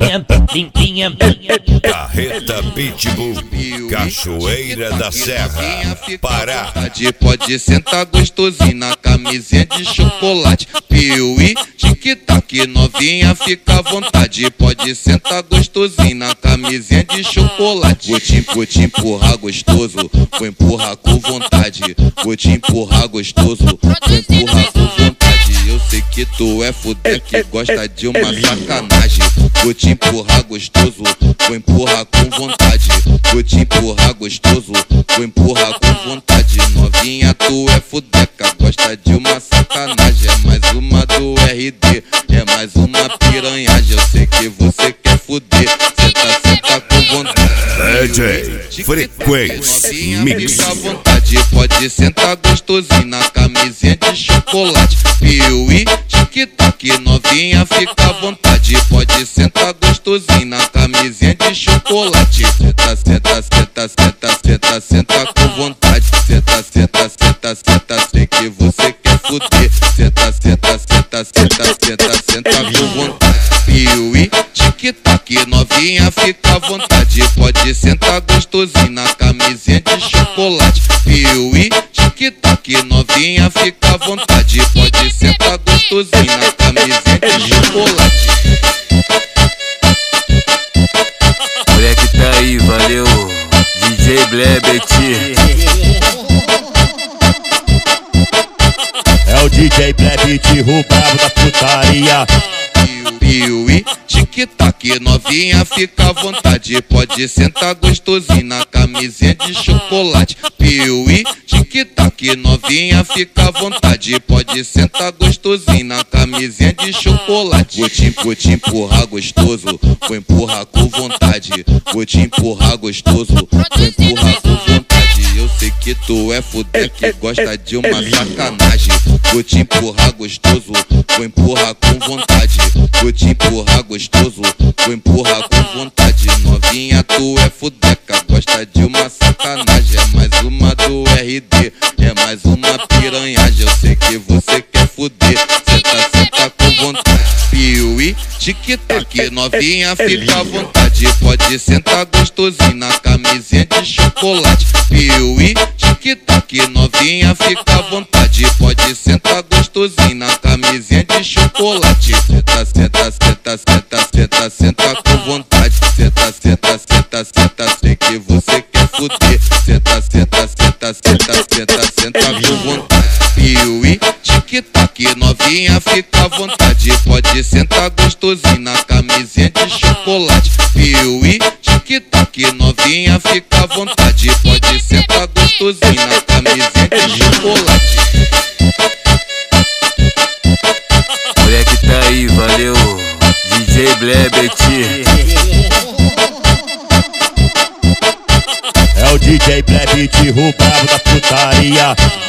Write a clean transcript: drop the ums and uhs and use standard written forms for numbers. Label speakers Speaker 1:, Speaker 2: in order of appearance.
Speaker 1: limpinha, limpinha.
Speaker 2: Carreta Pitbull, Cachoeira da Serra, Pará.
Speaker 3: Pode sentar gostosinho na camisinha de chocolate. Piuí, tic-tac, novinha, fica à vontade. Pode sentar gostosinho na camisinha de chocolate. Vou te empurrar gostoso, vou empurrar com vontade. Vou te empurrar gostoso, vou empurrar com vontade. Eu sei que tu é fuder que gosta de uma sacanagem. Vou te empurrar gostoso, vou empurrar com vontade. Vou te empurrar gostoso, vou empurrar com vontade. Novinha, tu é fudeca, gosta de uma sacanagem. É mais uma do RD, é mais uma piranhagem. Eu sei que você quer fuder, senta com vontade.
Speaker 2: DJ Frequência Mix.
Speaker 3: Fica à vontade, pode sentar gostosinho na camisinha de chocolate. Piuí, tic-tac, novinha, fica à vontade. Pode sentar gostosinho na camisinha de chocolate. Senta com vontade. Senta, sei que você quer fuder. Senta com vontade. Piuí, tic-tac, novinha, fica à vontade. Pode sentar gostosinho na camisinha de chocolate. Piuí, tic-tac, novinha, fica à vontade. Pode sentar gostosinho na camisinha de chocolate.
Speaker 4: Moleque tá aí, valeu, DJ Blebet.
Speaker 5: É o DJ Blebet, o brabo da putaria.
Speaker 3: Piuí, tic-tac, novinha, fica à vontade. Pode sentar gostosinho na camisinha de chocolate. Piuí, tic-tac, novinha, fica à vontade. Pode sentar gostosinho na camisinha de chocolate. Vou te empurrar gostoso, vou empurrar com vontade. Vou te empurrar gostoso, vou empurrar com vontade. Eu sei que tu é fuder que gosta de uma sacanagem. Vou te empurrar gostoso, vou empurrar com vontade. Vou te empurrar gostoso, vou empurrar com vontade. Novinha, tu é fudeca, gosta de uma sacanagem. É mais uma do RD, é mais uma piranhagem. Eu sei que você quer fuder, senta com vontade. Piuí, tic-tac, novinha, fica à vontade. Pode sentar gostosinho na camisinha de chocolate. Piuí, tic-tac, novinha, fica à vontade. Pode sentar gostosinho na camisinha de chocolate. Senta com vontade. Senta, sei que você quer fuder. Senta com vontade. Piuí, tic-tac, novinha, fica à vontade. Pode sentar gostosinho na camisinha de chocolate. Piuí, tic-tac, novinha, fica à vontade. Pode sentar gostosinho na camisinha de chocolate.
Speaker 4: Moleque tá aí, valeu, DJ Blebet.
Speaker 5: É o DJ Blebet, o brabo da putaria.